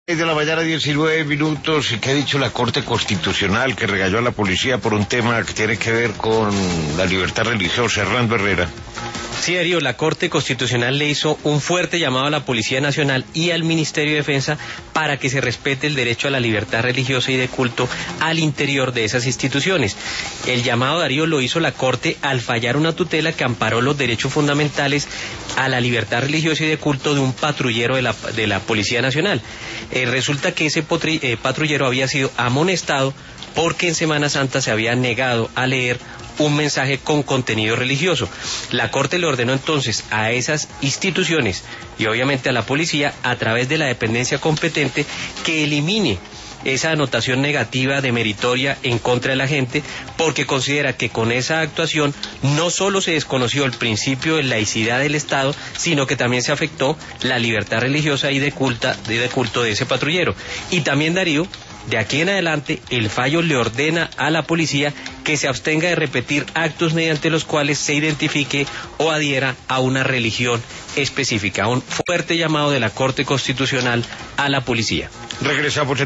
De la mañana, 19 minutos. ¿Y qué ha dicho la Corte Constitucional que regañó a la policía por un tema que tiene que ver con la libertad religiosa? Hernando Herrera. Sí, Darío, la Corte Constitucional le hizo un fuerte llamado a la Policía Nacional y al Ministerio de Defensa para que se respete el derecho a la libertad religiosa y de culto al interior de esas instituciones. El llamado, Darío, lo hizo la Corte al fallar una tutela que amparó los derechos fundamentales a la libertad religiosa y de culto de un patrullero de la Policía Nacional. Resulta que ese patrullero había sido amonestado porque en Semana Santa se había negado a leer un mensaje con contenido religioso. La Corte le ordenó entonces a esas instituciones y obviamente a la policía, a través de la dependencia competente, que elimine esa anotación negativa de meritoria en contra de la gente, porque considera que con esa actuación no solo se desconoció el principio de laicidad del Estado, sino que también se afectó la libertad religiosa y de culto de ese patrullero. Y también, Darío, de aquí en adelante, el fallo le ordena a la policía que se abstenga de repetir actos mediante los cuales se identifique o adhiera a una religión específica. Un fuerte llamado de la Corte Constitucional a la policía. Regresamos.